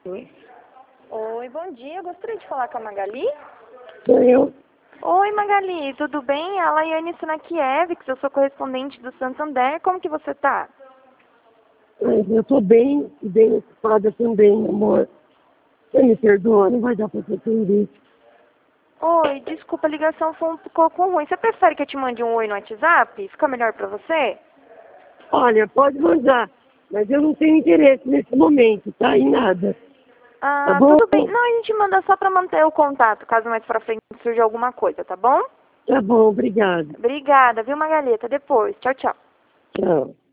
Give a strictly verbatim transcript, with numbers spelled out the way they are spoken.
Oi, Oi, bom dia. Eu gostaria de falar com a Magali. sou eu. Oi, Magali, tudo bem? A Laiane Sinakiewicz, eu sou correspondente do Santander. Como que você tá? Mas eu tô bem, bem ocupada também, amor. Você me perdoa, não vai dar pra você entender. Oi, desculpa, a ligação foi um pouco ruim. Você prefere que eu te mande um oi no WhatsApp? Fica melhor pra você? Olha, pode mandar, mas eu não tenho interesse nesse momento, tá? Em nada. Tá Ah, bom? tudo bem. Não, a gente manda só pra manter o contato, caso mais pra frente surja alguma coisa, tá bom? Tá bom, obrigado. Obrigada, viu, Magali? Até depois. Tchau, tchau. Tchau.